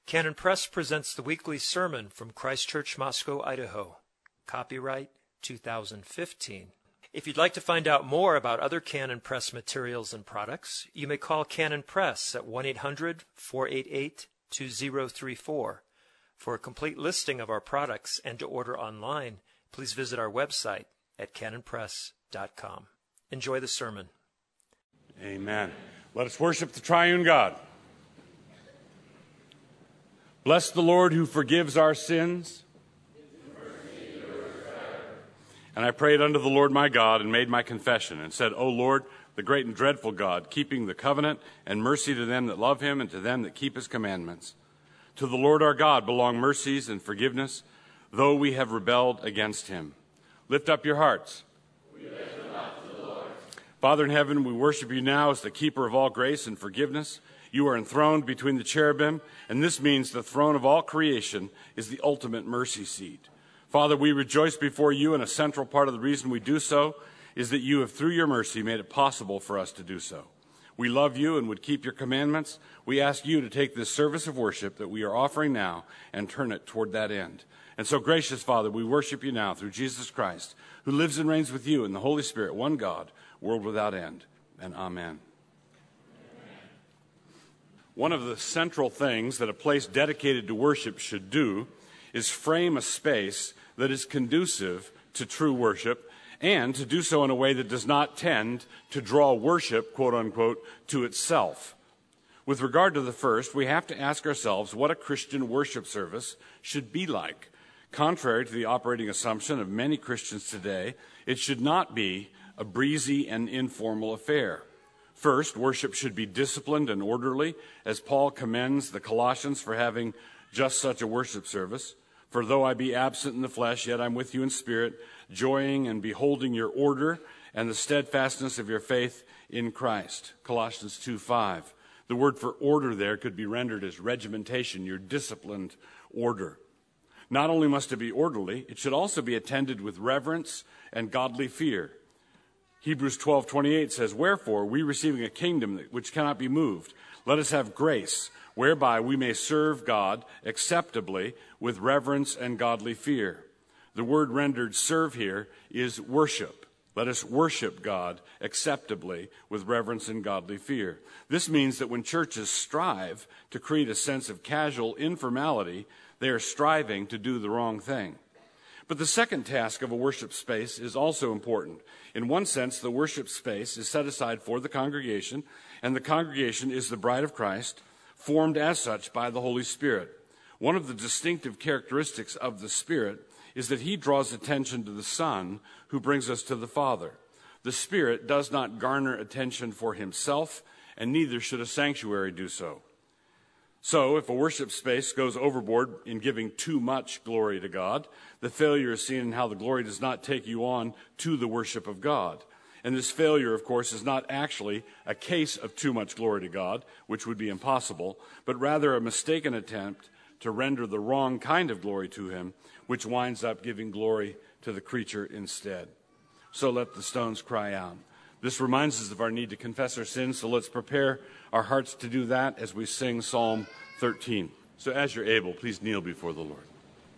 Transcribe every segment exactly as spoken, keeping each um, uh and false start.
Canon Press presents the weekly sermon from Christ Church, Moscow, Idaho. Copyright two thousand fifteen. If you'd like to find out more about other Canon Press materials and products, you may call Canon Press at one eight hundred, four eight eight, two zero three four. For a complete listing of our products and to order online, please visit our website at canon press dot com. Enjoy the sermon. Amen. Let us worship the triune God. Bless the Lord who forgives our sins. And I prayed unto the Lord my God and made my confession and said, O Lord, the great and dreadful God, keeping the covenant and mercy to them that love him and to them that keep his commandments. To the Lord our God belong mercies and forgiveness, though we have rebelled against him. Lift up your hearts. We lift them up to the Lord. Father in heaven, we worship you now as the keeper of all grace and forgiveness. You are enthroned between the cherubim, and this means the throne of all creation is the ultimate mercy seat. Father, we rejoice before you, and a central part of the reason we do so is that you have, through your mercy, made it possible for us to do so. We love you and would keep your commandments. We ask you to take this service of worship that we are offering now and turn it toward that end. And so, gracious Father, we worship you now through Jesus Christ, who lives and reigns with you in the Holy Spirit, one God, world without end. And amen. One of the central things that a place dedicated to worship should do is frame a space that is conducive to true worship, and to do so in a way that does not tend to draw worship, quote unquote, to itself. With regard to the first, we have to ask ourselves what a Christian worship service should be like. Contrary to the operating assumption of many Christians today, it should not be a breezy and informal affair. First, worship should be disciplined and orderly, as Paul commends the Colossians for having just such a worship service. For though I be absent in the flesh, yet I'm with you in spirit, joying and beholding your order and the steadfastness of your faith in Christ. Colossians two five. The word for order there could be rendered as regimentation, your disciplined order. Not only must it be orderly, it should also be attended with reverence and godly fear. Hebrews twelve twenty-eight says, Wherefore, we receiving a kingdom which cannot be moved, let us have grace, whereby we may serve God acceptably with reverence and godly fear. The word rendered serve here is worship. Let us worship God acceptably with reverence and godly fear. This means that when churches strive to create a sense of casual informality, they are striving to do the wrong thing. But the second task of a worship space is also important. In one sense, the worship space is set aside for the congregation, and the congregation is the bride of Christ, formed as such by the Holy Spirit. One of the distinctive characteristics of the Spirit is that he draws attention to the Son who brings us to the Father. The Spirit does not garner attention for himself, and neither should a sanctuary do so. So, if a worship space goes overboard in giving too much glory to God, the failure is seen in how the glory does not take you on to the worship of God. And this failure, of course, is not actually a case of too much glory to God, which would be impossible, but rather a mistaken attempt to render the wrong kind of glory to him, which winds up giving glory to the creature instead. So let the stones cry out. This reminds us of our need to confess our sins, so let's prepare our hearts to do that as we sing Psalm thirteen. So as you're able, please kneel before the Lord.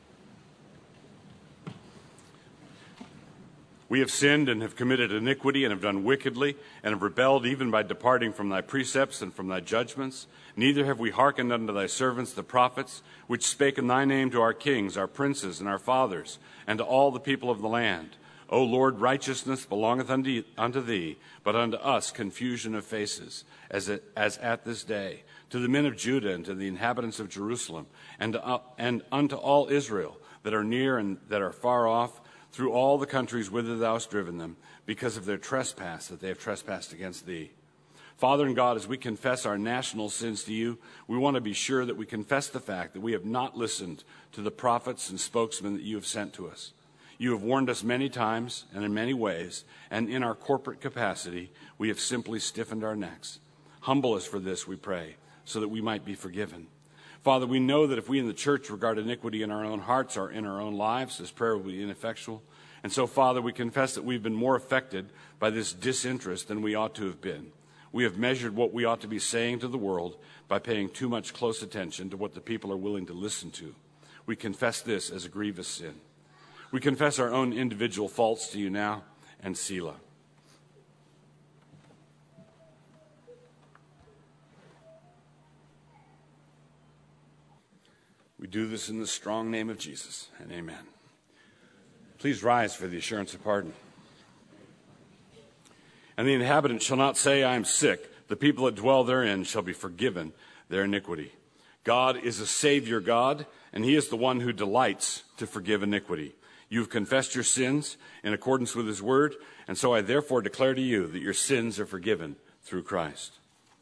We have sinned and have committed iniquity and have done wickedly and have rebelled even by departing from thy precepts and from thy judgments. Neither have we hearkened unto thy servants the prophets, which spake in thy name to our kings, our princes, and our fathers, and to all the people of the land. O Lord, righteousness belongeth unto, unto thee, but unto us confusion of faces, as, it, as at this day. To the men of Judah and to the inhabitants of Jerusalem, and, to, uh, and unto all Israel that are near and that are far off, through all the countries whither thou hast driven them, because of their trespass that they have trespassed against thee. Father and God, as we confess our national sins to you, we want to be sure that we confess the fact that we have not listened to the prophets and spokesmen that you have sent to us. You have warned us many times and in many ways, and in our corporate capacity, we have simply stiffened our necks. Humble us for this, we pray, so that we might be forgiven. Father, we know that if we in the church regard iniquity in our own hearts or in our own lives, this prayer will be ineffectual. And so, Father, we confess that we've been more affected by this disinterest than we ought to have been. We have measured what we ought to be saying to the world by paying too much close attention to what the people are willing to listen to. We confess this as a grievous sin. We confess our own individual faults to you now, and Selah. We do this in the strong name of Jesus, and amen. Please rise for the assurance of pardon. And the inhabitant shall not say, I am sick. The people that dwell therein shall be forgiven their iniquity. God is a Savior God, and he is the one who delights to forgive iniquity. You've confessed your sins in accordance with his word, and so I therefore declare to you that your sins are forgiven through Christ.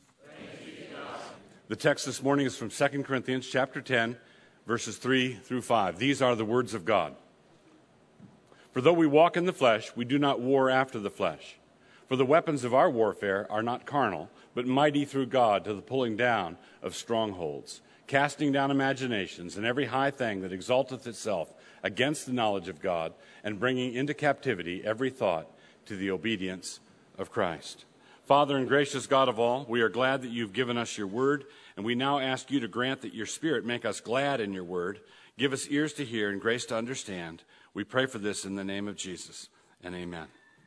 The text this morning is from Second Corinthians chapter ten, verses three through five. These are the words of God. For though we walk in the flesh, we do not war after the flesh. For the weapons of our warfare are not carnal, but mighty through God to the pulling down of strongholds, casting down imaginations and every high thing that exalteth itself against the knowledge of God, and bringing into captivity every thought to the obedience of Christ. Father and gracious God of all, we are glad that you've given us your word, and we now ask you to grant that your Spirit make us glad in your word. Give us ears to hear and grace to understand. We pray for this in the name of Jesus, and amen.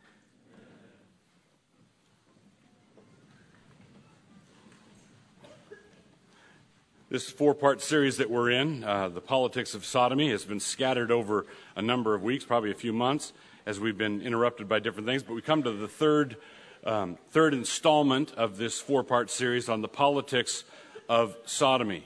This four-part series that we're in, uh, the politics of sodomy, has been scattered over a number of weeks, probably a few months, as we've been interrupted by different things. But we come to the third, um, third installment of this four-part series on the politics of sodomy.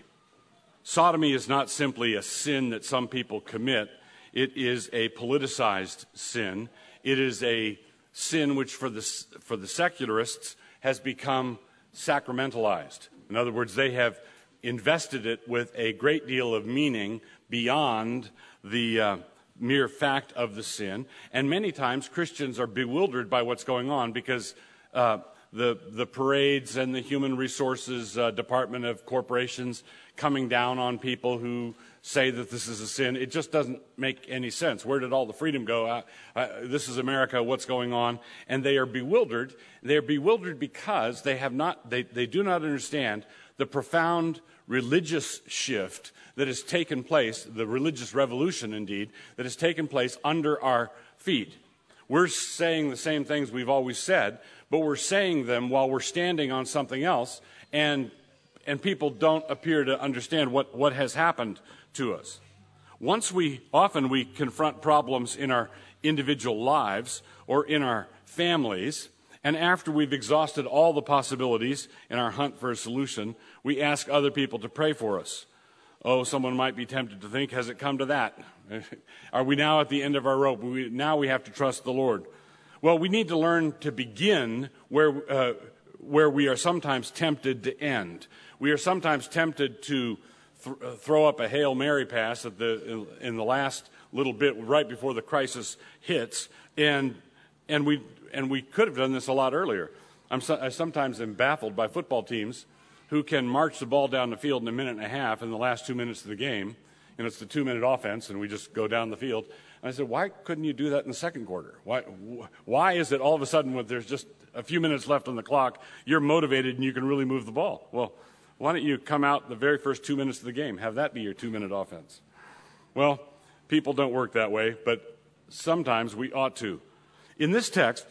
Sodomy is not simply a sin that some people commit. It is a politicized sin. It is a sin which, for the, for the secularists, has become sacramentalized. In other words, they have invested it with a great deal of meaning beyond the uh, mere fact of the sin. And many times Christians are bewildered by what's going on because uh, the the parades and the human resources uh, department of corporations coming down on people who say that this is a sin, it just doesn't make any sense. Where did all the freedom go? Uh, uh, this is America, what's going on? And they are bewildered. They're bewildered because they have not, they, they do not understand the profound religious shift that has taken place, the religious revolution indeed, that has taken place under our feet. We're saying the same things we've always said, but we're saying them while we're standing on something else, and and people don't appear to understand what, what has happened to us. Once we, often we confront problems in our individual lives or in our families, and after we've exhausted all the possibilities in our hunt for a solution, we ask other people to pray for us. Oh, someone might be tempted to think, has it come to that? Are we now at the end of our rope? We, now we have to trust the Lord. Well, we need to learn to begin where, uh, where we are sometimes tempted to end. We are sometimes tempted to th- throw up a Hail Mary pass at the, in, in the last little bit right before the crisis hits, and and we and we could have done this a lot earlier. I'm so, I sometimes am baffled by football teams who can march the ball down the field in a minute and a half in the last two minutes of the game, and it's the two-minute offense, and we just go down the field. And I said, why couldn't you do that in the second quarter? Why why is it all of a sudden when there's just a few minutes left on the clock, you're motivated and you can really move the ball? Well, why don't you come out the very first two minutes of the game, have that be your two-minute offense? Well, people don't work that way, but sometimes we ought to. In this text,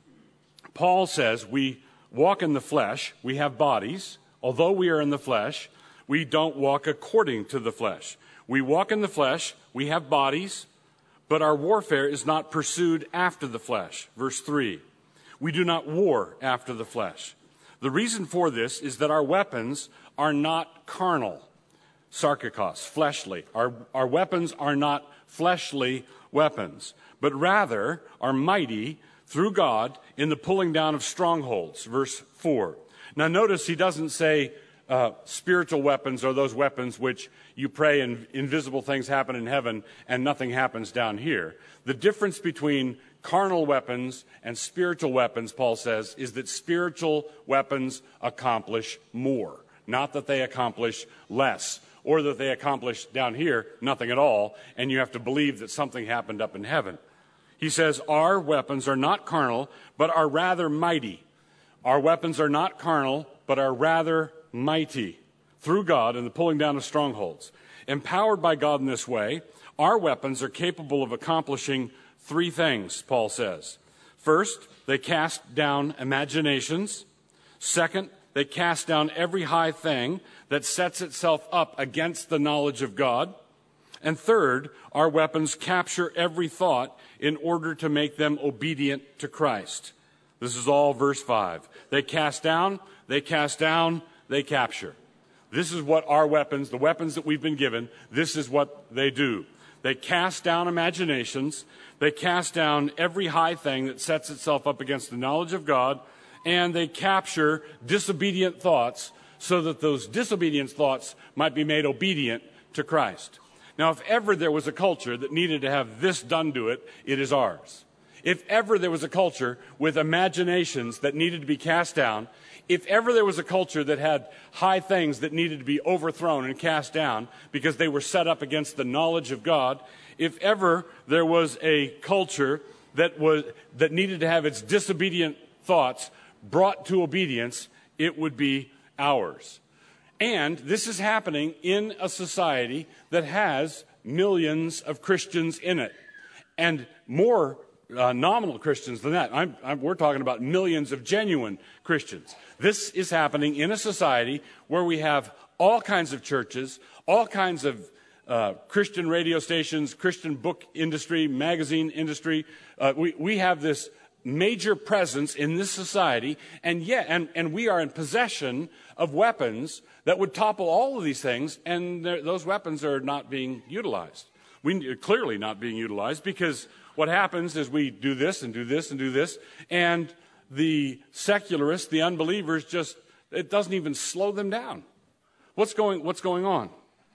Paul says we walk in the flesh, we have bodies. Although we are in the flesh, we don't walk according to the flesh. We walk in the flesh, we have bodies, but our warfare is not pursued after the flesh. Verse three, we do not war after the flesh. The reason for this is that our weapons are not carnal, sarkikos, fleshly. Our, our weapons are not fleshly weapons, but rather are mighty through God in the pulling down of strongholds. Verse four. Now notice he doesn't say uh, spiritual weapons are those weapons which you pray and invisible things happen in heaven and nothing happens down here. The difference between carnal weapons and spiritual weapons, Paul says, is that spiritual weapons accomplish more, not that they accomplish less, or that they accomplish down here nothing at all, and you have to believe that something happened up in heaven. He says our weapons are not carnal, but are rather mighty. Our weapons are not carnal, but are rather mighty through God in the pulling down of strongholds. Empowered by God in this way, our weapons are capable of accomplishing three things, Paul says. First, they cast down imaginations. Second, they cast down every high thing that sets itself up against the knowledge of God. And third, our weapons capture every thought in order to make them obedient to Christ. This is all verse five. They cast down, they cast down, they capture. This is what our weapons, the weapons that we've been given, this is what they do. They cast down imaginations, they cast down every high thing that sets itself up against the knowledge of God, and they capture disobedient thoughts so that those disobedient thoughts might be made obedient to Christ. Now, if ever there was a culture that needed to have this done to it, it is ours. If ever there was a culture with imaginations that needed to be cast down, if ever there was a culture that had high things that needed to be overthrown and cast down because they were set up against the knowledge of God, if ever there was a culture that was that needed to have its disobedient thoughts brought to obedience, it would be ours. And this is happening in a society that has millions of Christians in it, and more uh, nominal Christians than that. I'm, I'm, we're talking about millions of genuine Christians. This is happening in a society where we have all kinds of churches, all kinds of uh, Christian radio stations, Christian book industry, magazine industry. Uh, we, we have this major presence in this society, and yet, and, and we are in possession of weapons that would topple all of these things, and those weapons are not being utilized. We clearly not being utilized, because what happens is we do this and do this and do this, and the secularists, the unbelievers, just, it doesn't even slow them down. What's going, what's going on?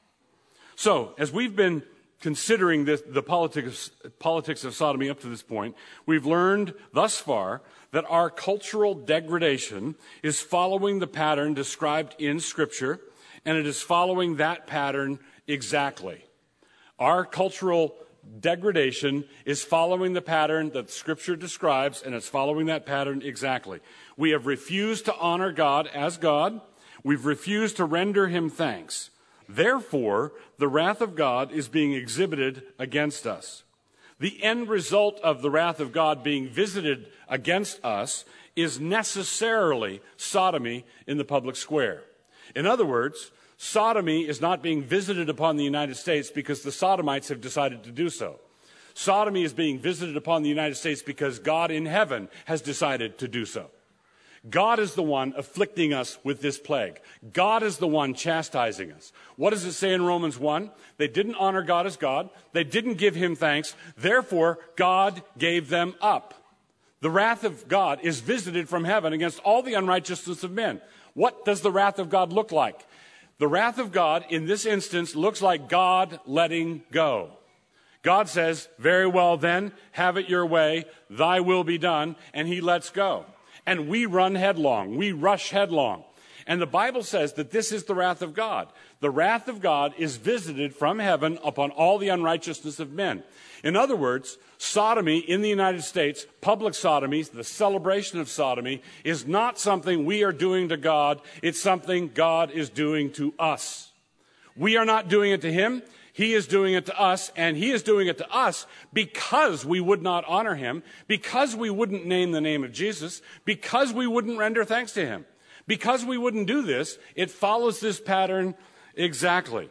So, as we've been considering this, the politics, politics of sodomy up to this point, we've learned thus far that our cultural degradation is following the pattern described in Scripture, and it is following that pattern exactly. Our cultural degradation is following the pattern that Scripture describes, and it's following that pattern exactly. We have refused to honor God as God. We've refused to render Him thanks. Therefore, the wrath of God is being exhibited against us. The end result of the wrath of God being visited against us is necessarily sodomy in the public square. In other words, sodomy is not being visited upon the United States because the sodomites have decided to do so. Sodomy is being visited upon the United States because God in heaven has decided to do so. God is the one afflicting us with this plague. God is the one chastising us. What does it say in Romans one? They didn't honor God as God. They didn't give Him thanks. Therefore, God gave them up. The wrath of God is visited from heaven against all the unrighteousness of men. What does the wrath of God look like? The wrath of God in this instance looks like God letting go. God says, very well then, have it your way, thy will be done, and He lets go. And we run headlong. We rush headlong. And the Bible says that this is the wrath of God. The wrath of God is visited from heaven upon all the unrighteousness of men. In other words, sodomy in the United States, public sodomy, the celebration of sodomy, is not something we are doing to God. It's something God is doing to us. We are not doing it to Him. He is doing it to us, and He is doing it to us because we would not honor Him, because we wouldn't name the name of Jesus, because we wouldn't render thanks to Him. Because we wouldn't do this, it follows this pattern exactly.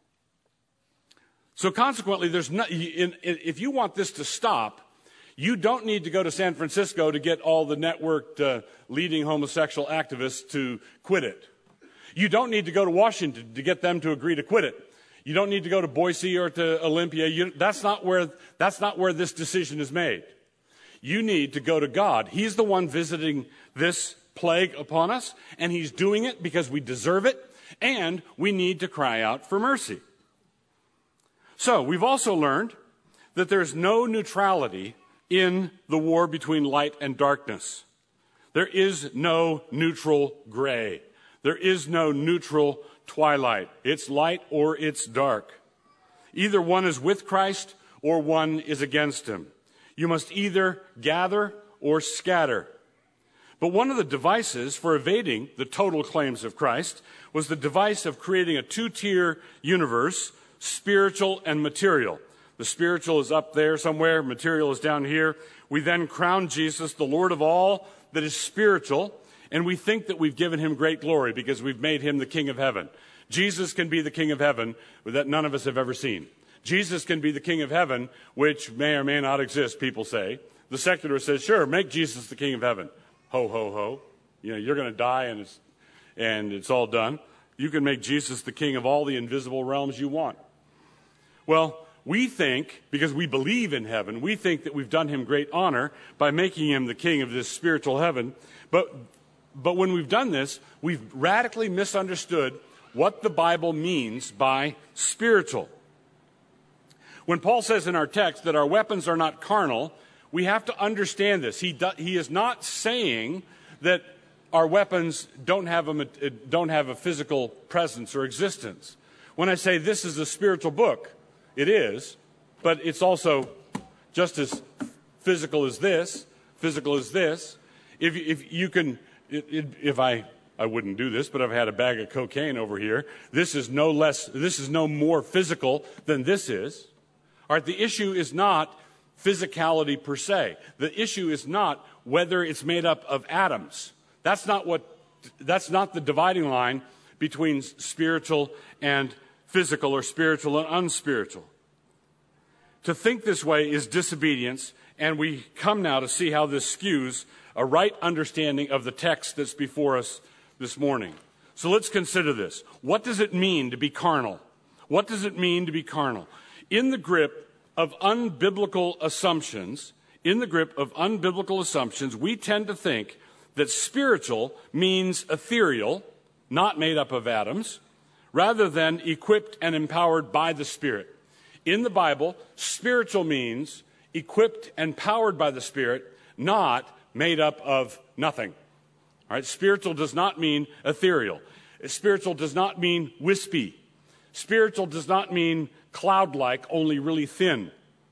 So consequently, there's no, if you want this to stop, you don't need to go to San Francisco to get all the networked uh, leading homosexual activists to quit it. You don't need to go to Washington to get them to agree to quit it. You don't need to go to Boise or to Olympia. You, that's not where, that's not where this decision is made. You need to go to God. He's the one visiting this plague upon us, and He's doing it because we deserve it, and we need to cry out for mercy. So, we've also learned that there's no neutrality in the war between light and darkness. There is no neutral gray. There is no neutral twilight. It's light or it's dark. Either one is with Christ or one is against Him. You must either gather or scatter. But one of the devices for evading the total claims of Christ was the device of creating a two-tier universe, spiritual and material. The spiritual is up there somewhere, material is down here. We then crown Jesus the Lord of all that is spiritual, and we think that we've given him great glory because we've made him the King of heaven. Jesus can be the King of heaven that none of us have ever seen. Jesus can be the King of heaven, which may or may not exist, people say. The secular says, sure, make Jesus the King of heaven. Ho, ho, ho. You know, you're going to die and it's, and it's all done. You can make Jesus the king of all the invisible realms you want. Well, we think, because we believe in heaven, we think that we've done him great honor by making him the king of this spiritual heaven. But, but when we've done this, we've radically misunderstood what the Bible means by spiritual. When Paul says in our text that our weapons are not carnal, we have to understand this. He, do, he is not saying that our weapons don't have, a, don't have a physical presence or existence. When I say this is a spiritual book, it is, but it's also just as physical as this, physical as this. If, if you can, if I, I wouldn't do this, but if I had a bag of cocaine over here, this is no less, this is no more physical than this is. All right, the issue is not physicality per se. The issue is not whether it's made up of atoms. That's not what, that's not the dividing line between spiritual and physical or spiritual and unspiritual. To think this way is disobedience, and we come now to see how this skews a right understanding of the text that's before us this morning. So let's consider this. What does it mean to be carnal? What does it mean to be carnal? In the grip of unbiblical assumptions, in the grip of unbiblical assumptions, we tend to think that spiritual means ethereal, not made up of atoms, rather than equipped and empowered by the Spirit. In the Bible, spiritual means equipped and powered by the Spirit, not made up of nothing. All right? Spiritual does not mean ethereal. Spiritual does not mean wispy. Spiritual does not mean cloud-like, only really thin.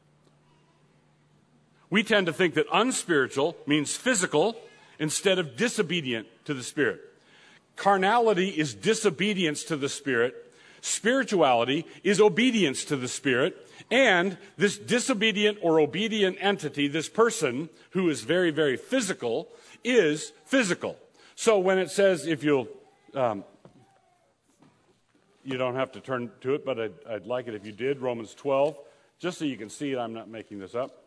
We tend to think that unspiritual means physical instead of disobedient to the Spirit. Carnality is disobedience to the Spirit. Spirituality is obedience to the Spirit. And this disobedient or obedient entity, this person who is very, very physical, is physical. So when it says, if you'll, um, you don't have to turn to it, but I'd, I'd like it if you did, Romans twelve, just so you can see it, I'm not making this up.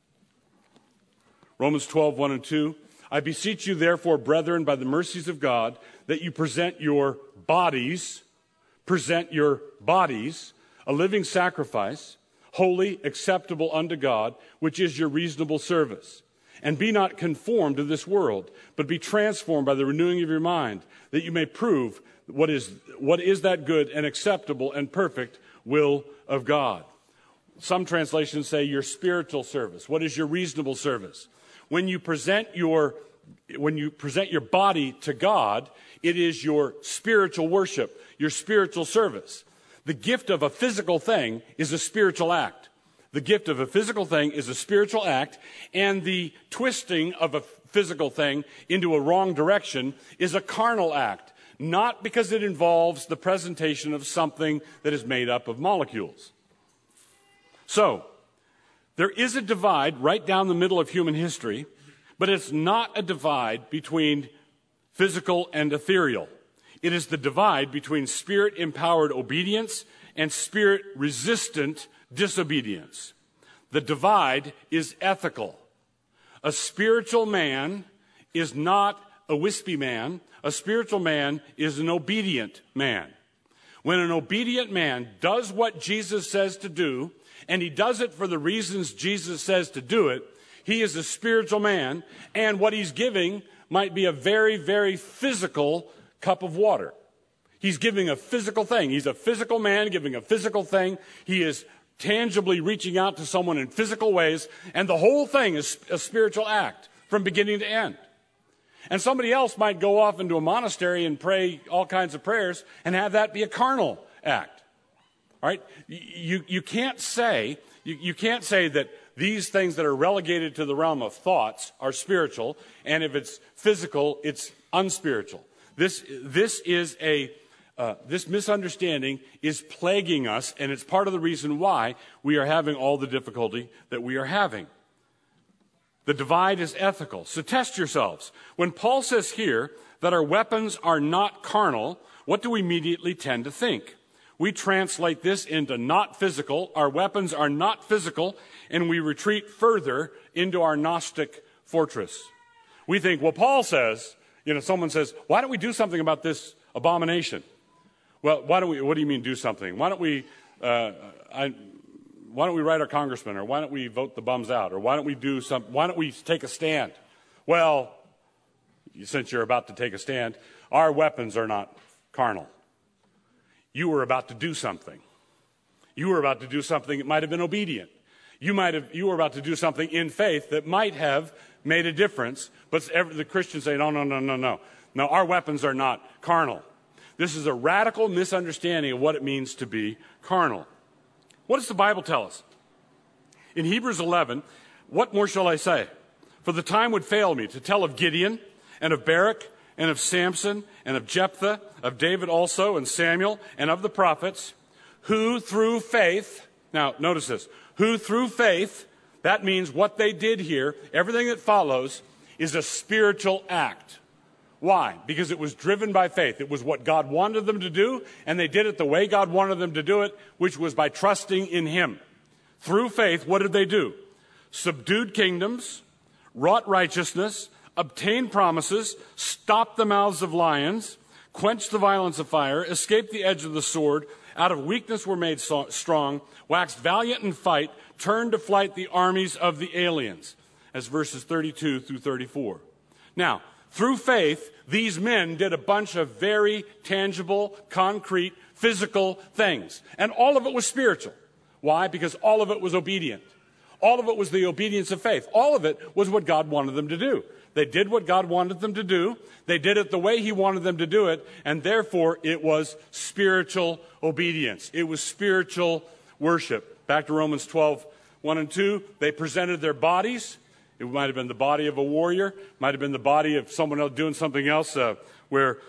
Romans twelve, one and two. I beseech you, therefore, brethren, by the mercies of God, that you present your bodies, present your bodies, a living sacrifice, holy, acceptable unto God, which is your reasonable service. And be not conformed to this world, but be transformed by the renewing of your mind, that you may prove what is, what is that good and acceptable and perfect will of God. Some translations say your spiritual service. What is your reasonable service? When you present your, when you present your body to God, it is your spiritual worship, your spiritual service. The gift of a physical thing is a spiritual act. The gift of a physical thing is a spiritual act, and the twisting of a physical thing into a wrong direction is a carnal act, not because it involves the presentation of something that is made up of molecules. So, there is a divide right down the middle of human history, but it's not a divide between physical and ethereal. It is the divide between spirit-empowered obedience and spirit-resistant disobedience. The divide is ethical. A spiritual man is not a wispy man. A spiritual man is an obedient man. When an obedient man does what Jesus says to do, and he does it for the reasons Jesus says to do it, he is a spiritual man, and what he's giving might be a very, very physical cup of water. He's giving a physical thing. He's a physical man giving a physical thing. He is tangibly reaching out to someone in physical ways, and the whole thing is a spiritual act from beginning to end. And somebody else might go off into a monastery and pray all kinds of prayers and have that be a carnal act. All right? You, you can't say, you, you can't say that these things that are relegated to the realm of thoughts are spiritual, and if it's physical, it's unspiritual. This, this is a, uh, this misunderstanding is plaguing us, and it's part of the reason why we are having all the difficulty that we are having. The divide is ethical. So test yourselves. When Paul says here that our weapons are not carnal, what do we immediately tend to think? We translate this into not physical. Our weapons are not physical, and we retreat further into our Gnostic fortress. We think, well, Paul says, you know, someone says, why don't we do something about this abomination? Well, why don't we, what do you mean do something? Why don't we, uh, I, why don't we write our congressman, or why don't we vote the bums out, or why don't we do some, why don't we take a stand? Well, since you're about to take a stand, our weapons are not carnal. You were about to do something. You were about to do something that might have been obedient. You might have, you were about to do something in faith that might have made a difference, but every, the Christians say, no, no, no, no, no. No, our weapons are not carnal. This is a radical misunderstanding of what it means to be carnal. What does the Bible tell us? In Hebrews eleven, what more shall I say? For the time would fail me to tell of Gideon and of Barak and of Samson and of Jephthah, of David also and Samuel and of the prophets, who through faith, now notice this, who through faith, that means what they did here, everything that follows is a spiritual act. Why? Because it was driven by faith. It was what God wanted them to do, and they did it the way God wanted them to do it, which was by trusting in Him. Through faith, what did they do? Subdued kingdoms, wrought righteousness, obtained promises, stopped the mouths of lions, quenched the violence of fire, escaped the edge of the sword, out of weakness were made so strong, waxed valiant in fight, turned to flight the armies of the aliens. As verses thirty-two through thirty-four. Now, through faith, these men did a bunch of very tangible, concrete, physical things. And all of it was spiritual. Why? Because all of it was obedient. All of it was the obedience of faith. All of it was what God wanted them to do. They did what God wanted them to do. They did it the way He wanted them to do it. And therefore, it was spiritual obedience. It was spiritual worship. Back to Romans twelve, one and two. They presented their bodies. It might have been the body of a warrior. Might have been the body of someone else doing something else uh, where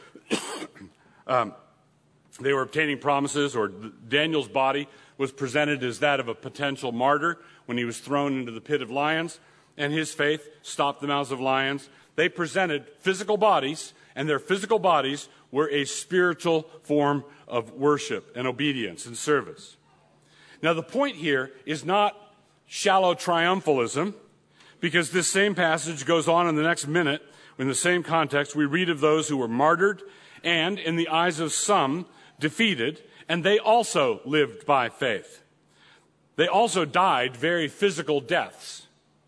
um, they were obtaining promises. Or Daniel's body was presented as that of a potential martyr when he was thrown into the pit of lions. And his faith stopped the mouths of lions. They presented physical bodies, and their physical bodies were a spiritual form of worship and obedience and service. Now, the point here is not shallow triumphalism, because this same passage goes on in the next minute. In the same context, we read of those who were martyred and, in the eyes of some, defeated, and they also lived by faith. They also died very physical deaths.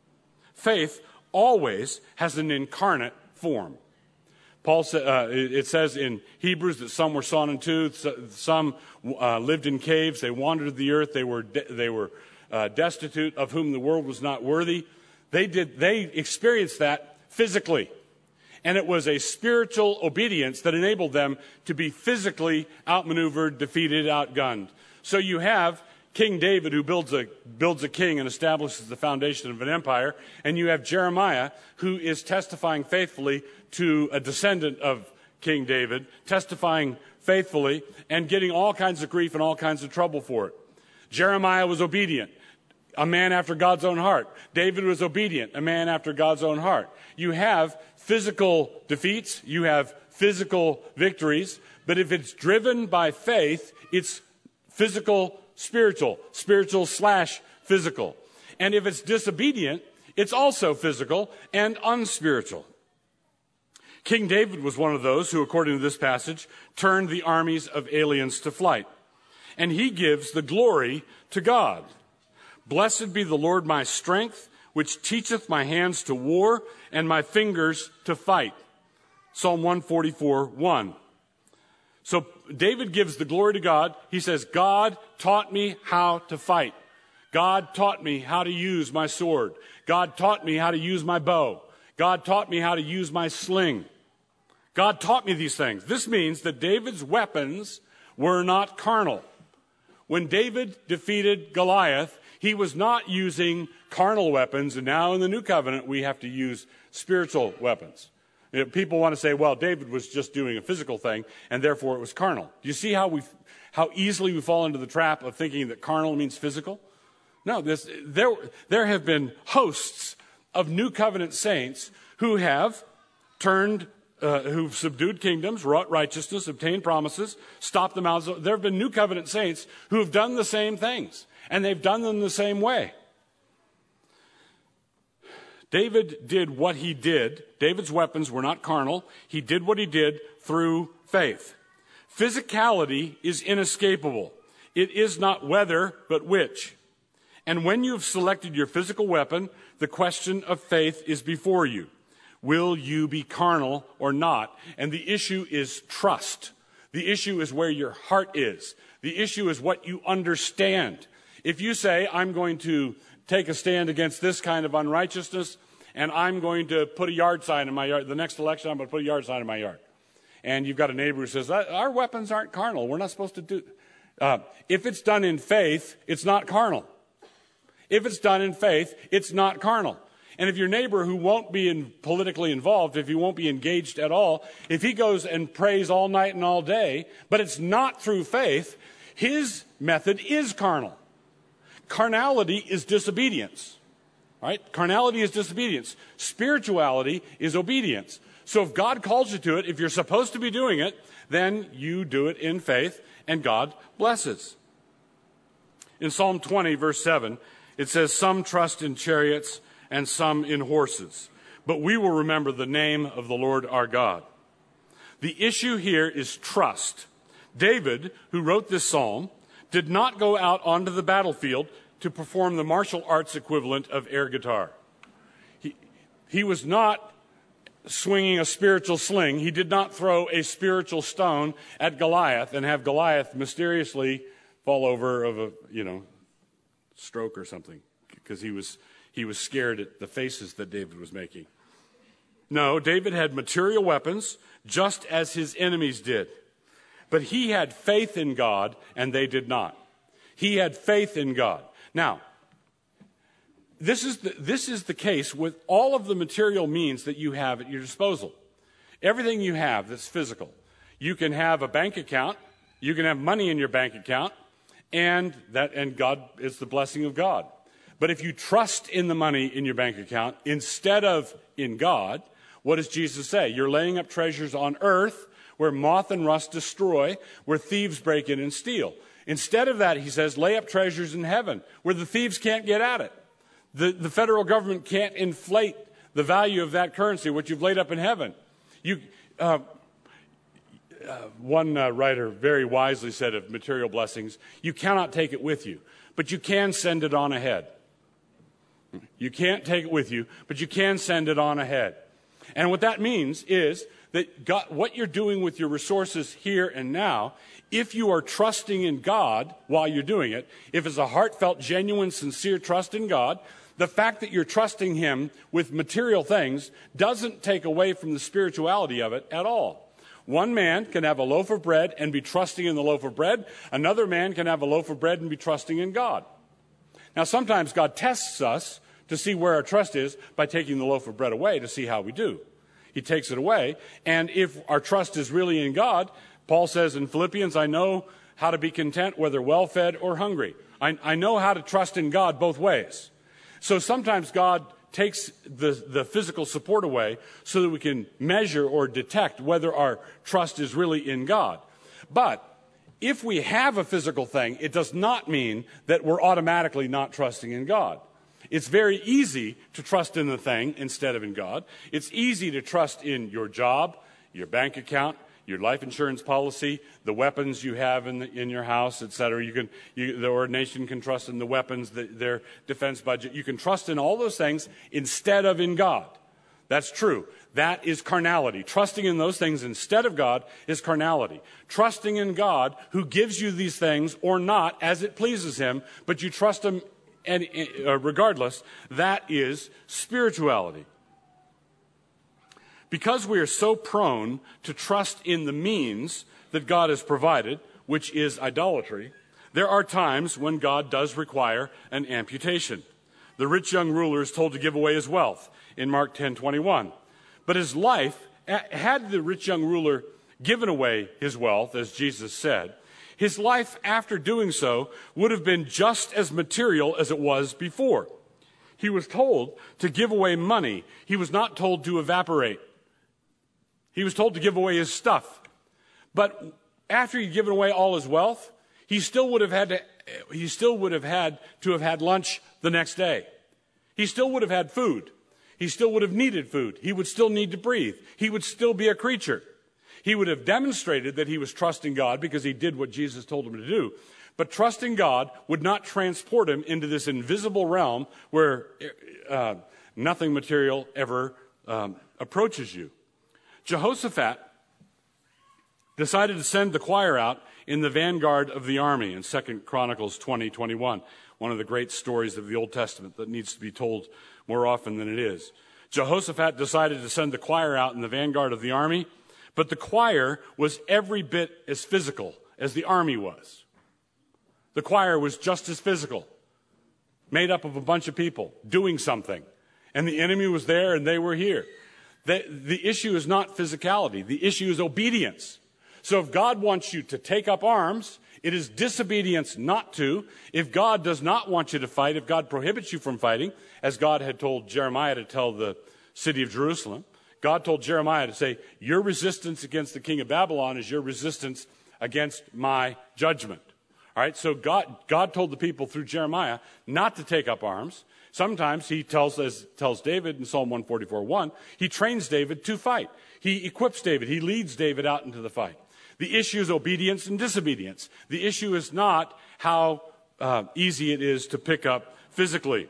Faith always has an incarnate form. Paul sa- uh, it says in Hebrews that some were sawn in two, some uh, lived in caves, they wandered the earth, they were de- they were uh, destitute, of whom the world was not worthy. They did. They experienced that physically. And it was a spiritual obedience that enabled them to be physically outmaneuvered, defeated, outgunned. So you have King David, who builds a, builds a king and establishes the foundation of an empire. And you have Jeremiah, who is testifying faithfully to a descendant of King David, testifying faithfully and getting all kinds of grief and all kinds of trouble for it. Jeremiah was obedient. A man after God's own heart. David was obedient, a man after God's own heart. You have physical defeats, you have physical victories, but if it's driven by faith, it's physical, spiritual, spiritual slash physical. And if it's disobedient, it's also physical and unspiritual. King David was one of those who, according to this passage, turned the armies of aliens to flight. And he gives the glory to God. Blessed be the Lord my strength, which teacheth my hands to war and my fingers to fight. Psalm one forty-four, one. So David gives the glory to God. He says, God taught me how to fight. God taught me how to use my sword. God taught me how to use my bow. God taught me how to use my sling. God taught me these things. This means that David's weapons were not carnal. When David defeated Goliath, He was not using carnal weapons, and now in the new covenant we have to use spiritual weapons. You know, people want to say, well, David was just doing a physical thing, and therefore it was carnal. Do you see how we, how easily we fall into the trap of thinking that carnal means physical? No, this, there, there have been hosts of new covenant saints who have turned, uh, who've subdued kingdoms, wrought righteousness, obtained promises, stopped the mouths. There have been new covenant saints who have done the same things, and they've done them the same way. David did what he did. David's weapons were not carnal. He did what he did through faith. Physicality is inescapable. It is not whether, but which. And when you have selected your physical weapon, the question of faith is before you. Will you be carnal or not? And the issue is trust. The issue is where your heart is. The issue is what you understand. If you say, I'm going to take a stand against this kind of unrighteousness, and I'm going to put a yard sign in my yard, the next election I'm going to put a yard sign in my yard. And you've got a neighbor who says, our weapons aren't carnal. We're not supposed to do... Uh, if it's done in faith, it's not carnal. If it's done in faith, it's not carnal. And if your neighbor who won't be in politically involved, if he won't be engaged at all, if he goes and prays all night and all day, but it's not through faith, his method is carnal. Carnality is disobedience. Right? Carnality is disobedience. Spirituality is obedience. So if God calls you to it, if you're supposed to be doing it, then you do it in faith, and God blesses. In Psalm twenty, verse seven, it says, some trust in chariots and some in horses, but we will remember the name of the Lord our God. The issue here is trust. David, who wrote this psalm, did not go out onto the battlefield to perform the martial arts equivalent of air guitar. He, he was not swinging a spiritual sling. He did not throw a spiritual stone at Goliath and have Goliath mysteriously fall over of a, you know, stroke or something, because he was he was scared at the faces that David was making. No, David had material weapons just as his enemies did. But he had faith in God and they did not. He had faith in God. Now, this is the, this is the case with all of the material means that you have at your disposal. Everything you have that's physical. You can have a bank account, you can have money in your bank account, and that and God is the blessing of God. But if you trust in the money in your bank account instead of in God, what does Jesus say? You're laying up treasures on earth where moth and rust destroy, where thieves break in and steal. Instead of that, he says, lay up treasures in heaven where the thieves can't get at it. The, the federal government can't inflate the value of that currency, which you've laid up in heaven. You, uh, uh, one uh, writer very wisely said of material blessings, you cannot take it with you, but you can send it on ahead. You can't take it with you, but you can send it on ahead. And what that means is that God, what you're doing with your resources here and now, if you are trusting in God while you're doing it, if it's a heartfelt, genuine, sincere trust in God, the fact that you're trusting Him with material things doesn't take away from the spirituality of it at all. One man can have a loaf of bread and be trusting in the loaf of bread. Another man can have a loaf of bread and be trusting in God. Now, sometimes God tests us to see where our trust is by taking the loaf of bread away to see how we do. He takes it away. And if our trust is really in God, Paul says in Philippians, I know how to be content whether well-fed or hungry. I, I know how to trust in God both ways. So sometimes God takes the, the physical support away so that we can measure or detect whether our trust is really in God. But if we have a physical thing, it does not mean that we're automatically not trusting in God. It's very easy to trust in the thing instead of in God. It's easy to trust in your job, your bank account, your life insurance policy, the weapons you have in the, in your house, et cetera. You can, you, the ordination can trust in the weapons, the, their defense budget. You can trust in all those things instead of in God. That's true. That is carnality. Trusting in those things instead of God is carnality. Trusting in God who gives you these things or not as it pleases Him, but you trust Him and uh, regardless, that is spirituality. Because we are so prone to trust in the means that God has provided, which is idolatry, There are times when God does require an amputation. The rich young ruler is told to give away his wealth in Mark ten twenty-one. But his life, had the rich young ruler given away his wealth, as Jesus said, his life after doing so would have been just as material as it was before. He was told to give away money. He was not told to evaporate. He was told to give away his stuff. But after he'd given away all his wealth, he still would have had to, he still would have had to have had lunch the next day. He still would have had food. He still would have needed food. He would still need to breathe. He would still be a creature. He would have demonstrated that he was trusting God because he did what Jesus told him to do. But trusting God would not transport him into this invisible realm where uh, nothing material ever um, approaches you. Jehoshaphat decided to send the choir out in the vanguard of the army in Second Chronicles twenty twenty-one, one of the great stories of the Old Testament that needs to be told more often than it is. Jehoshaphat decided to send the choir out in the vanguard of the army, but the choir was every bit as physical as the army was. The choir was just as physical, made up of a bunch of people doing something, and the enemy was there and they were here. The, the issue is not physicality. The issue is obedience. So if God wants you to take up arms, it is disobedience not to. If God does not want you to fight, if God prohibits you from fighting, as God had told Jeremiah to tell the city of Jerusalem, God told Jeremiah to say, your resistance against the king of Babylon is your resistance against my judgment. All right, so God, God told the people through Jeremiah not to take up arms. Sometimes he tells, as tells David in Psalm one forty-four one, he trains David to fight. He equips David. He leads David out into the fight. The issue is obedience and disobedience. The issue is not how uh, easy it is to pick up physically.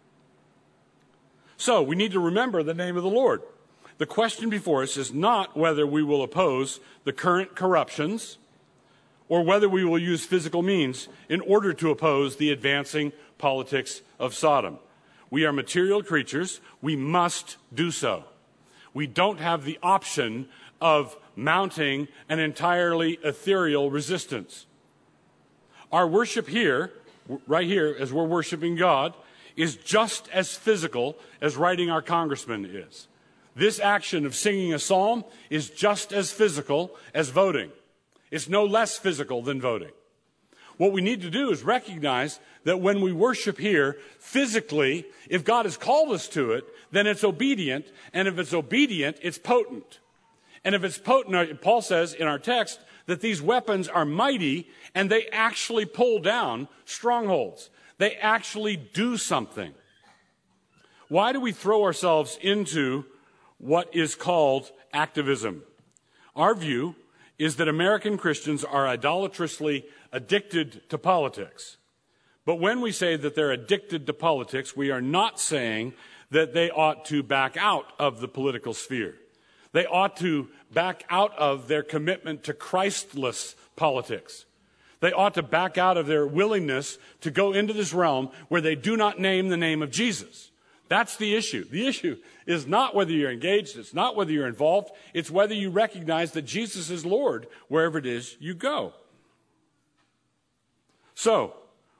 So we need to remember the name of the Lord. The question before us is not whether we will oppose the current corruptions or whether we will use physical means in order to oppose the advancing politics of Sodom. We are material creatures. We must do so. We don't have the option of mounting an entirely ethereal resistance. Our worship here, right here, as we're worshiping God, is just as physical as writing our congressman is. This action of singing a psalm is just as physical as voting. It's no less physical than voting. What we need to do is recognize that when we worship here, physically, if God has called us to it, then it's obedient, and if it's obedient, it's potent. And if it's potent, Paul says in our text that these weapons are mighty, and they actually pull down strongholds. They actually do something. Why do we throw ourselves into what is called activism? Our view is that American Christians are idolatrously addicted to politics. But when we say that they're addicted to politics, we are not saying that they ought to back out of the political sphere. They ought to back out of their commitment to Christless politics. They ought to back out of their willingness to go into this realm where they do not name the name of Jesus. That's the issue. The issue is not whether you're engaged. It's not whether you're involved. It's whether you recognize that Jesus is Lord wherever it is you go. So,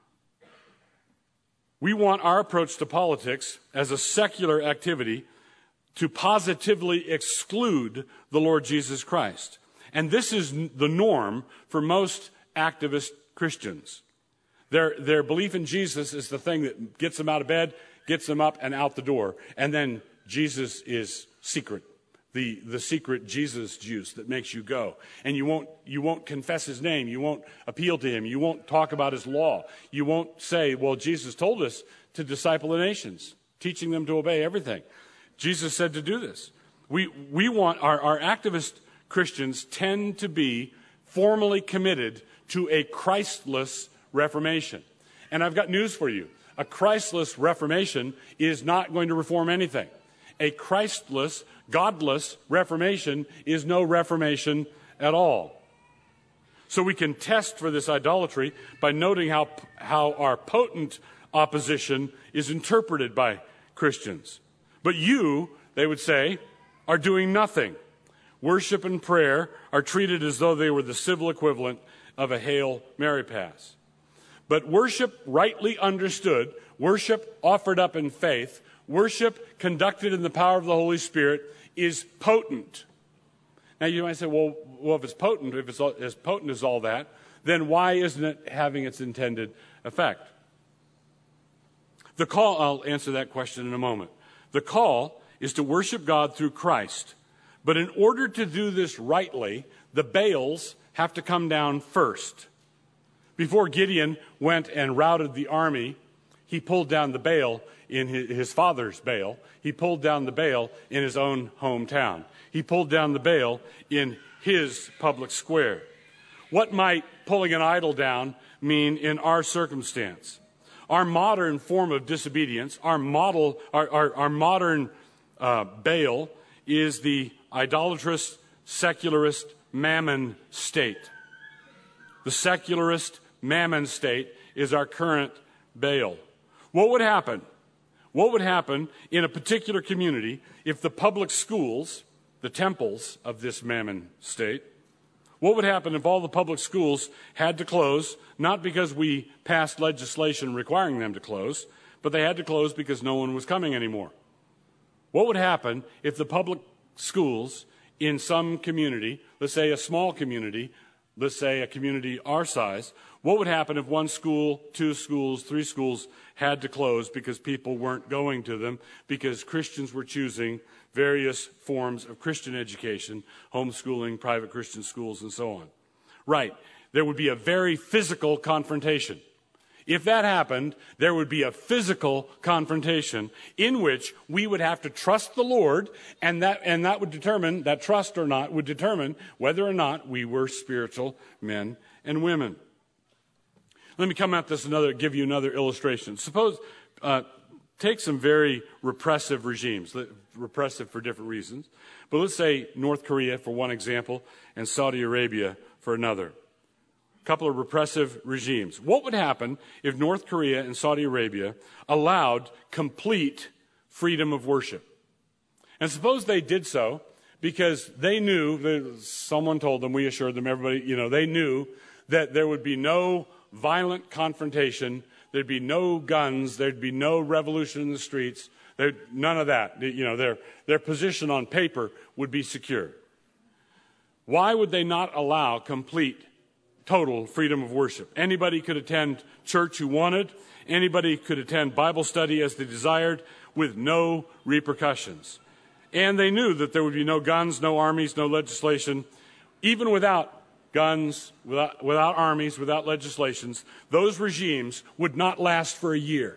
we want our approach to politics as a secular activity to positively exclude the Lord Jesus Christ. And this is the norm for most activist Christians. Their, their belief in Jesus is the thing that gets them out of bed, gets them up and out the door. And then Jesus is secret, the, the secret Jesus juice that makes you go. And you won't, you won't confess his name. You won't appeal to him. You won't talk about his law. You won't say, well, Jesus told us to disciple the nations, teaching them to obey everything. Jesus said to do this. We, we want, our, our activist Christians tend to be formally committed to a Christless reformation. And I've got news for you. A Christless reformation is not going to reform anything. A Christless, godless reformation is no reformation at all. So we can test for this idolatry by noting how, how our potent opposition is interpreted by Christians. But you, they would say, are doing nothing. Worship and prayer are treated as though they were the civil equivalent of a Hail Mary pass. But worship rightly understood, worship offered up in faith, worship conducted in the power of the Holy Spirit is potent. Now you might say, well, well if it's potent, if it's all, as potent as all that, then why isn't it having its intended effect? The call, I'll answer that question in a moment. The call is to worship God through Christ. But in order to do this rightly, the Baals have to come down first. Before Gideon went and routed the army, he pulled down the Baal in his, his father's Baal. He pulled down the Baal in his own hometown. He pulled down the Baal in his public square. What might pulling an idol down mean in our circumstance? Our modern form of disobedience, our model, our, our, our modern uh, Baal is the idolatrous, secularist mammon state. The secularist mammon state is our current Baal. What would happen? What would happen in a particular community if the public schools, the temples of this mammon state, what would happen if all the public schools had to close, not because we passed legislation requiring them to close, but they had to close because no one was coming anymore? What would happen if the public schools in some community, let's say a small community, let's say a community our size, what would happen if one school, two schools, three schools had to close because people weren't going to them, because Christians were choosing various forms of Christian education, homeschooling, private Christian schools, and so on? Right. There would be a very physical confrontation. If that happened, there would be a physical confrontation in which we would have to trust the Lord, and that, and that would determine, that trust or not, would determine whether or not we were spiritual men and women. Let me come at this another, give you another illustration. Suppose, uh, take some very repressive regimes, repressive for different reasons, but let's say North Korea for one example and Saudi Arabia for another. A couple of repressive regimes. What would happen if North Korea and Saudi Arabia allowed complete freedom of worship? And suppose they did so because they knew, that someone told them, we assured them, everybody, you know, they knew that there would be no violent confrontation, there'd be no guns, there'd be no revolution in the streets, there, none of that. You know, their, their position on paper would be secure. Why would they not allow complete, total freedom of worship? Anybody could attend church who wanted, anybody could attend Bible study as they desired with no repercussions. And they knew that there would be no guns, no armies, no legislation. Even without guns, without, without armies, without legislations, those regimes would not last for a year.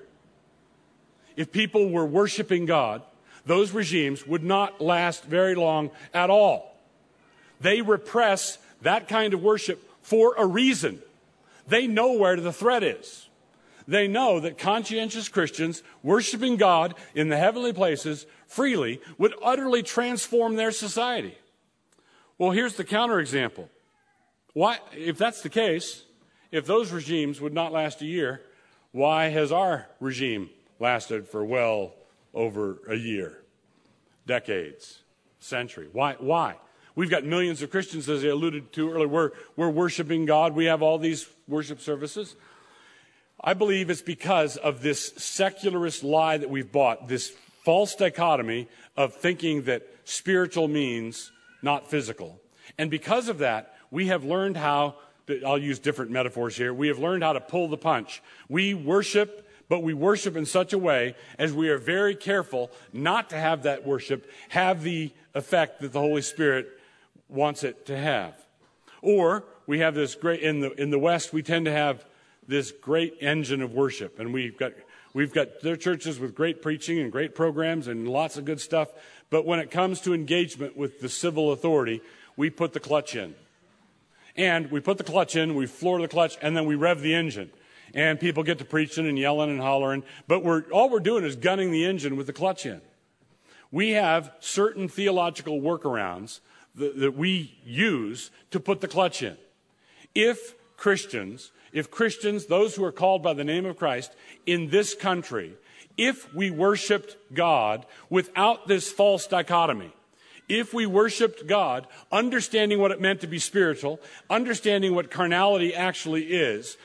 If people were worshiping God, those regimes would not last very long at all. They repress that kind of worship for a reason. They know where the threat is. They know that conscientious Christians worshiping God in the heavenly places freely would utterly transform their society. Well, here's the counterexample. Why, if that's the case, if those regimes would not last a year, why has our regime lasted for well over a year, decades, century? Why? Why? We've got millions of Christians, as I alluded to earlier. We're, we're worshiping God. We have all these worship services. I believe it's because of this secularist lie that we've bought, this false dichotomy of thinking that spiritual means not physical. And because of that, we have learned how, I'll use different metaphors here, we have learned how to pull the punch. We worship, but we worship in such a way as we are very careful not to have that worship have the effect that the Holy Spirit wants it to have. Or we have this great, in the in the West, we tend to have this great engine of worship, and we've got we've got their churches with great preaching and great programs and lots of good stuff, but when it comes to engagement with the civil authority, we put the clutch in. And we put the clutch in, we floor the clutch, and then we rev the engine. And people get to preaching and yelling and hollering, but we're all we're doing is gunning the engine with the clutch in. We have certain theological workarounds that, that we use to put the clutch in. If Christians, if Christians, those who are called by the name of Christ in this country, if we worshiped God without this false dichotomy, if we worshiped God, understanding what it meant to be spiritual, understanding what carnality actually is,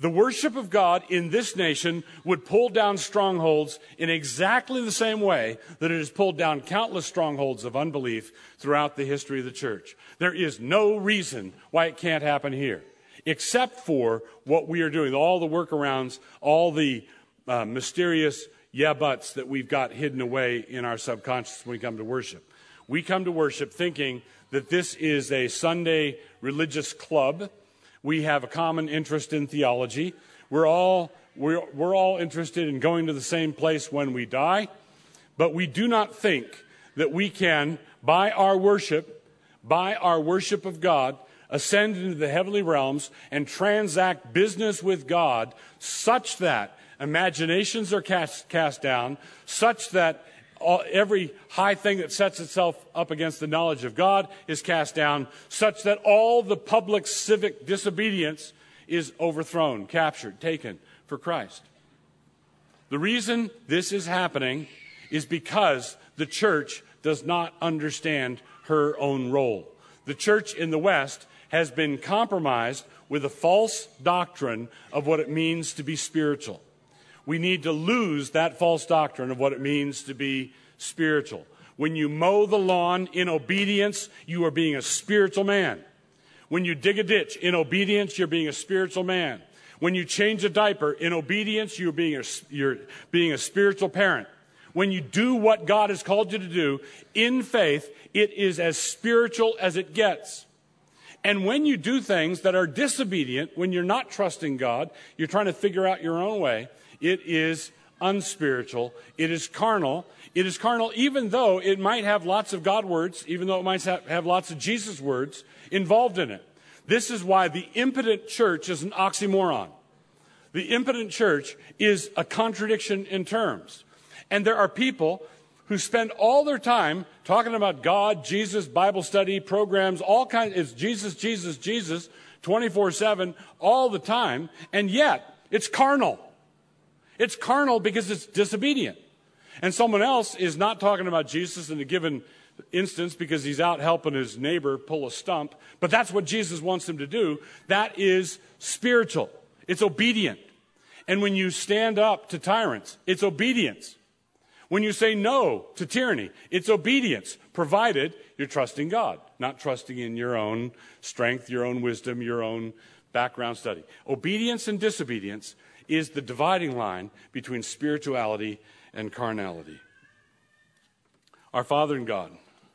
The worship of God in this nation would pull down strongholds in exactly the same way that it has pulled down countless strongholds of unbelief throughout the history of the church. There is no reason why it can't happen here, except for what we are doing, all the workarounds, all the uh, mysterious yeah buts that we've got hidden away in our subconscious when we come to worship. We come to worship thinking that this is a Sunday religious club. We have a common interest in theology. We're all, we're, we're all interested in going to the same place when we die. But we do not think that we can, by our worship, by our worship of God, ascend into the heavenly realms and transact business with God such that imaginations are cast, cast down, such that all, every high thing that sets itself up against the knowledge of God is cast down, such that all the public civic disobedience is overthrown, captured, taken for Christ. The reason this is happening is because the church does not understand her own role. The church in the West has been compromised with a false doctrine of what it means to be spiritual. We need to lose that false doctrine of what it means to be spiritual. When you mow the lawn in obedience, you are being a spiritual man. When you dig a ditch in obedience, you're being a spiritual man. When you change a diaper in obedience, you're being a, you're being a spiritual parent. When you do what God has called you to do in faith, it is as spiritual as it gets. And when you do things that are disobedient, when you're not trusting God, you're trying to figure out your own way, it is unspiritual. It is carnal. It is carnal even though it might have lots of God words, even though it might have, have lots of Jesus words involved in it. This is why the impotent church is an oxymoron. The impotent church is a contradiction in terms. And there are people who spend all their time talking about God, Jesus, Bible study, programs, all kinds. It's Jesus, Jesus, Jesus, twenty-four seven, all the time. And yet, it's carnal. It's carnal because it's disobedient. And someone else is not talking about Jesus in a given instance because he's out helping his neighbor pull a stump. But that's what Jesus wants him to do. That is spiritual. It's obedient. And when you stand up to tyrants, it's obedience. When you say no to tyranny, it's obedience, provided you're trusting God, not trusting in your own strength, your own wisdom, your own background study. Obedience and disobedience is the dividing line between spirituality and carnality. Our Father in God,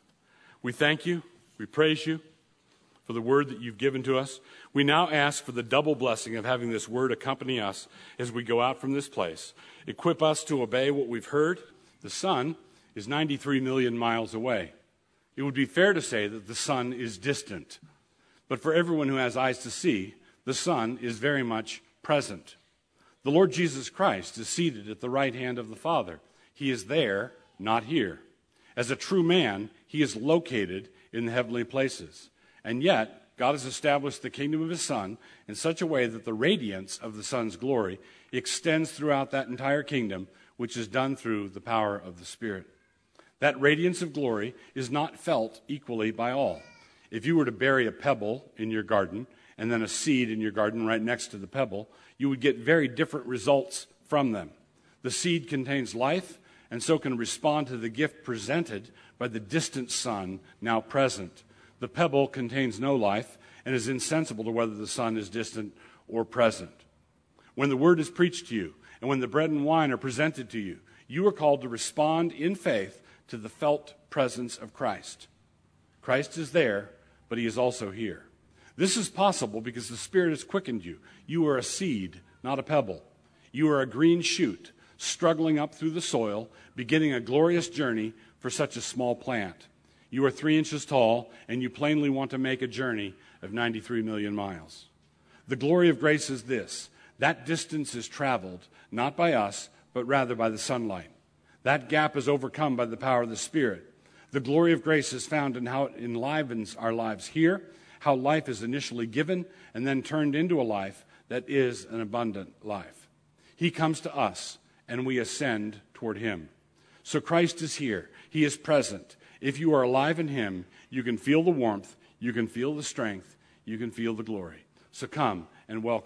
we thank you, we praise you for the word that you've given to us. We now ask for the double blessing of having this word accompany us as we go out from this place. Equip us to obey what we've heard. The sun is ninety-three million miles away. It would be fair to say that the sun is distant. But for everyone who has eyes to see, the sun is very much present. The Lord Jesus Christ is seated at the right hand of the Father. He is there, not here. As a true man, he is located in the heavenly places. And yet, God has established the kingdom of his Son in such a way that the radiance of the Son's glory extends throughout that entire kingdom, which is done through the power of the Spirit. That radiance of glory is not felt equally by all. If you were to bury a pebble in your garden and then a seed in your garden right next to the pebble, you would get very different results from them. The seed contains life and so can respond to the gift presented by the distant sun now present. The pebble contains no life and is insensible to whether the sun is distant or present. When the word is preached to you and when the bread and wine are presented to you, you are called to respond in faith to the felt presence of Christ. Christ is there, but he is also here. This is possible because the Spirit has quickened you. You are a seed, not a pebble. You are a green shoot, struggling up through the soil, beginning a glorious journey for such a small plant. You are three inches tall, and you plainly want to make a journey of ninety-three million miles. The glory of grace is this. That distance is traveled, not by us, but rather by the sunlight. That gap is overcome by the power of the Spirit. The glory of grace is found in how it enlivens our lives here, how life is initially given and then turned into a life that is an abundant life. He comes to us, and we ascend toward him. So Christ is here. He is present. If you are alive in him, you can feel the warmth, you can feel the strength, you can feel the glory. So come and welcome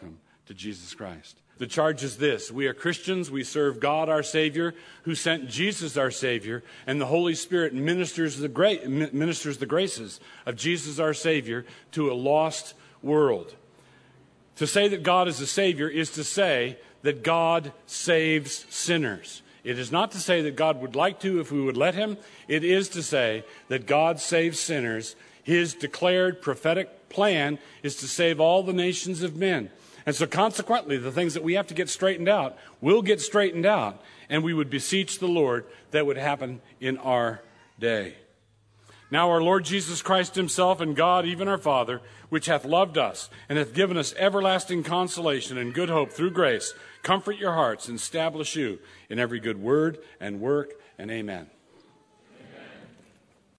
to Jesus Christ. The charge is this: we are Christians, we serve God our Savior, who sent Jesus our Savior, and the Holy Spirit ministers the, gra- ministers the graces of Jesus our Savior to a lost world. To say that God is a Savior is to say that God saves sinners. It is not to say that God would like to if we would let him. It is to say that God saves sinners. His declared prophetic plan is to save all the nations of men. And so consequently, the things that we have to get straightened out will get straightened out, and we would beseech the Lord that would happen in our day. Now our Lord Jesus Christ himself and God, even our Father, which hath loved us and hath given us everlasting consolation and good hope through grace, comfort your hearts and establish you in every good word and work, and amen.